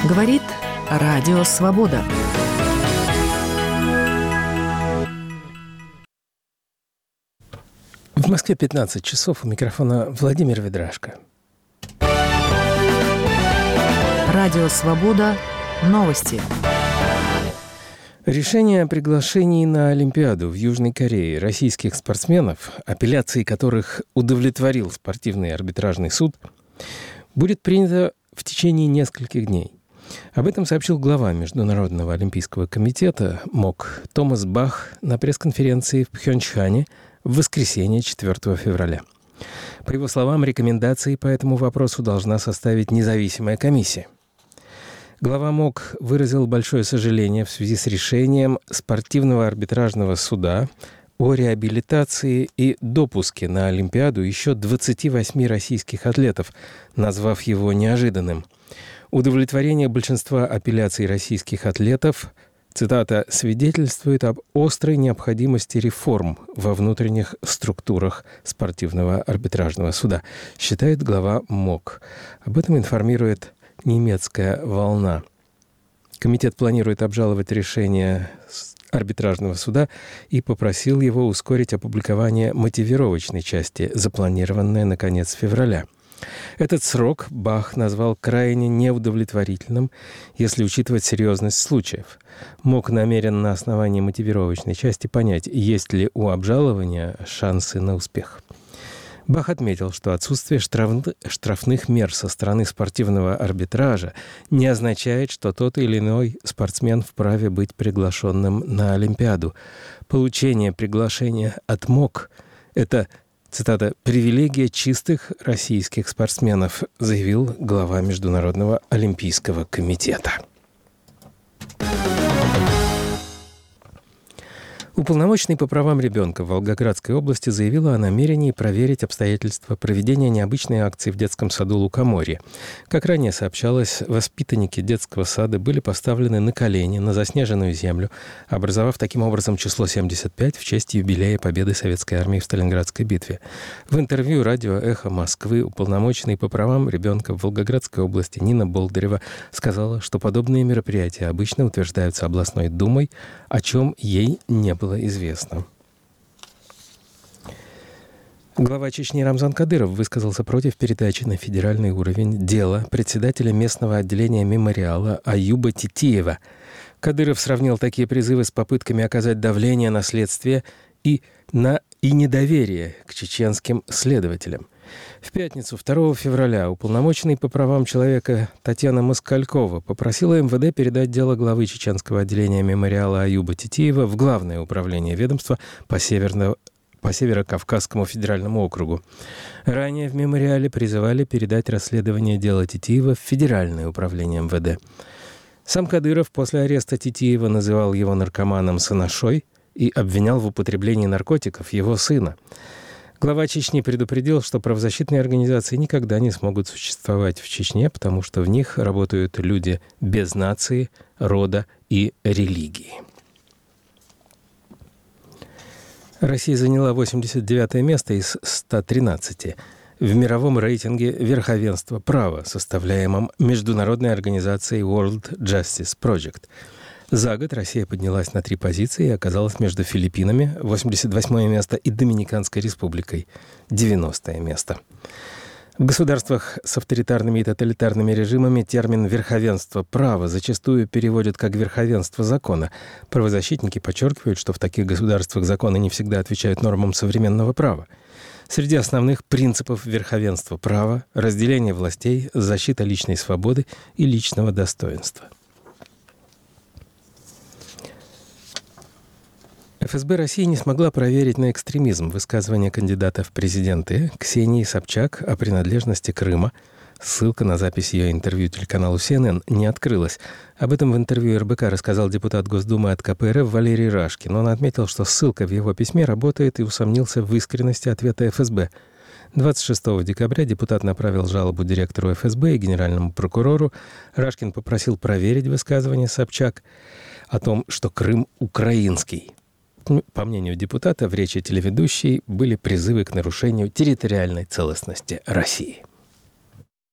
Говорит Радио Свобода. В Москве 15 часов. У микрофона Владимир Ведрашко. Радио Свобода. Новости. Решение о приглашении на Олимпиаду в Южной Корее российских спортсменов, апелляции которых удовлетворил спортивный арбитражный суд, будет принято в течение нескольких дней. Об этом сообщил глава Международного олимпийского комитета МОК Томас Бах на пресс-конференции в Пхёнчхане в воскресенье 4 февраля. По его словам, рекомендации по этому вопросу должна составить независимая комиссия. Глава МОК выразил большое сожаление в связи с решением спортивного арбитражного суда о реабилитации и допуске на Олимпиаду еще 28 российских атлетов, назвав его неожиданным. Удовлетворение большинства апелляций российских атлетов, цитата, «свидетельствует об острой необходимости реформ во внутренних структурах спортивного арбитражного суда», считает глава МОК. Об этом информирует «Немецкая волна». Комитет планирует обжаловать решение арбитражного суда и попросил его ускорить опубликование мотивировочной части, запланированной на конец февраля. Этот срок Бах назвал крайне неудовлетворительным, если учитывать серьезность случаев. МОК намерен на основании мотивировочной части понять, есть ли у обжалования шансы на успех. Бах отметил, что отсутствие штрафных мер со стороны спортивного арбитража не означает, что тот или иной спортсмен вправе быть приглашенным на Олимпиаду. Получение приглашения от МОК – это, цитата, «привилегия чистых российских спортсменов», заявил глава Международного олимпийского комитета. Уполномоченный по правам ребенка в Волгоградской области заявила о намерении проверить обстоятельства проведения необычной акции в детском саду «Лукоморье». Как ранее сообщалось, воспитанники детского сада были поставлены на колени на заснеженную землю, образовав таким образом число 75 в честь юбилея победы Советской армии в Сталинградской битве. В интервью радио «Эхо Москвы» уполномоченный по правам ребенка в Волгоградской области Нина Болдырева сказала, что подобные мероприятия обычно утверждаются областной думой, о чем ей не было известно. Глава Чечни Рамзан Кадыров высказался против передачи на федеральный уровень дела председателя местного отделения мемориала Аюба Титиева. Кадыров сравнил такие призывы с попытками оказать давление на следствие и недоверие к чеченским следователям. В пятницу, 2 февраля, уполномоченный по правам человека Татьяна Москалькова попросила МВД передать дело главы чеченского отделения мемориала Аюба Титиева в Главное управление ведомства по Северо-Кавказскому федеральному округу. Ранее в мемориале призывали передать расследование дела Титиева в Федеральное управление МВД. Сам Кадыров после ареста Титиева называл его наркоманом-сыношой и обвинял в употреблении наркотиков его сына. Глава Чечни предупредил, что правозащитные организации никогда не смогут существовать в Чечне, потому что в них работают люди без нации, рода и религии. Россия заняла 89-е место из 113 в мировом рейтинге верховенства права, составляемом международной организацией World Justice Project. За год Россия поднялась на 3 позиции и оказалась между Филиппинами, 88-е место, и Доминиканской республикой, 90-е место. В государствах с авторитарными и тоталитарными режимами термин «верховенство права» зачастую переводят как «верховенство закона». Правозащитники подчеркивают, что в таких государствах законы не всегда отвечают нормам современного права. Среди основных принципов верховенства права – разделение властей, защита личной свободы и личного достоинства. ФСБ России не смогла проверить на экстремизм высказывания кандидата в президенты Ксении Собчак о принадлежности Крыма. Ссылка на запись ее интервью телеканалу CNN не открылась. Об этом в интервью РБК рассказал депутат Госдумы от КПРФ Валерий Рашкин. Он отметил, что ссылка в его письме работает, и усомнился в искренности ответа ФСБ. 26 декабря депутат направил жалобу директору ФСБ и генеральному прокурору. Рашкин попросил проверить высказывание Собчак о том, что Крым украинский. По мнению депутата, в речи телеведущей были призывы к нарушению территориальной целостности России.